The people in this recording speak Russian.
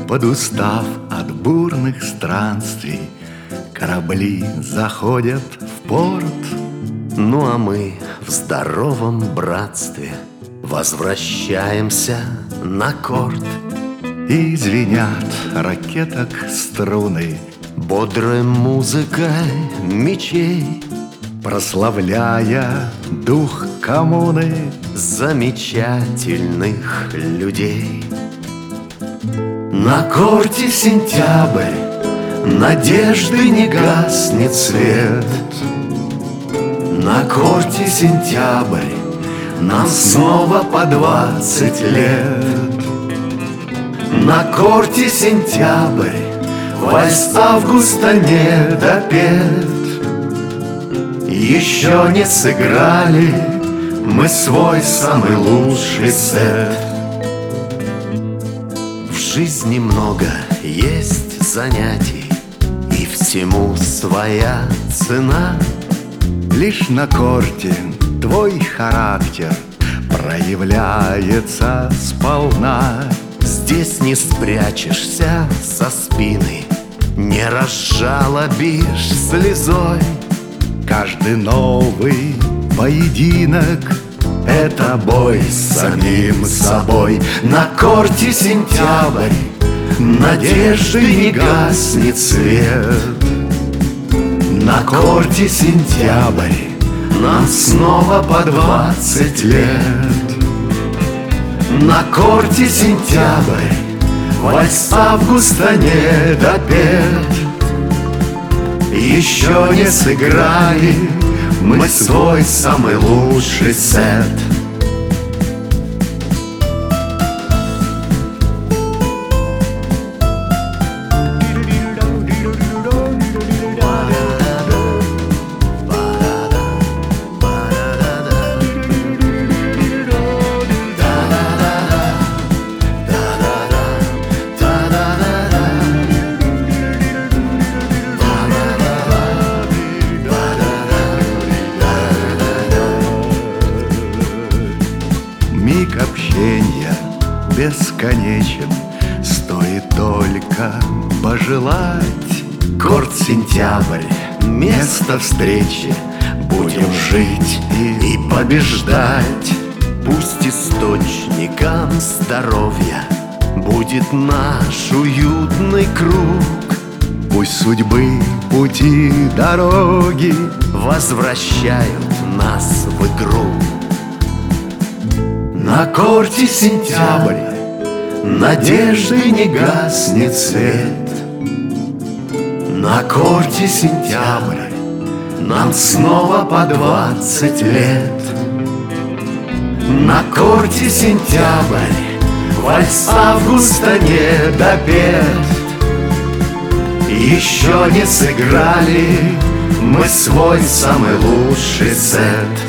Подустав от бурных странствий, корабли заходят в порт. Ну а мы в здоровом братстве возвращаемся на корт. И звенят ракеток струны, Бодрой музыкой мечей, прославляя дух коммуны, замечательных людей. На корте сентябрь, надежды не гаснет свет. На корте сентябрь, нам снова по 20 лет. На корте сентябрь, вальс Августа не допет. Еще не сыграли мы свой самый лучший сет. В жизни много есть занятий, и всему своя цена. Лишь на корте твой характер проявляется сполна. Здесь не спрячешься со спины, не разжалобишь слезой. Каждый новый поединок — это бой с самим собой. На корте сентябрь, надежды не гаснет свет. На корте сентябрь, нам снова по 20 лет. На корте сентябрь, вальс Августа не допет. Еще не сыграли мы свой самый лучший сет. Миг общения бесконечен, стоит только пожелать. Корт сентябрь, место встречи, будем жить и побеждать. Пусть источником здоровья будет наш уютный круг. Пусть судьбы, пути, дороги возвращают нас в игру. На корте сентябрь, надежды не гаснет свет. На корте сентябрь, нам снова по 20 лет. На корте сентябрь, вальс Августа не допет. Еще не сыграли мы свой самый лучший сет.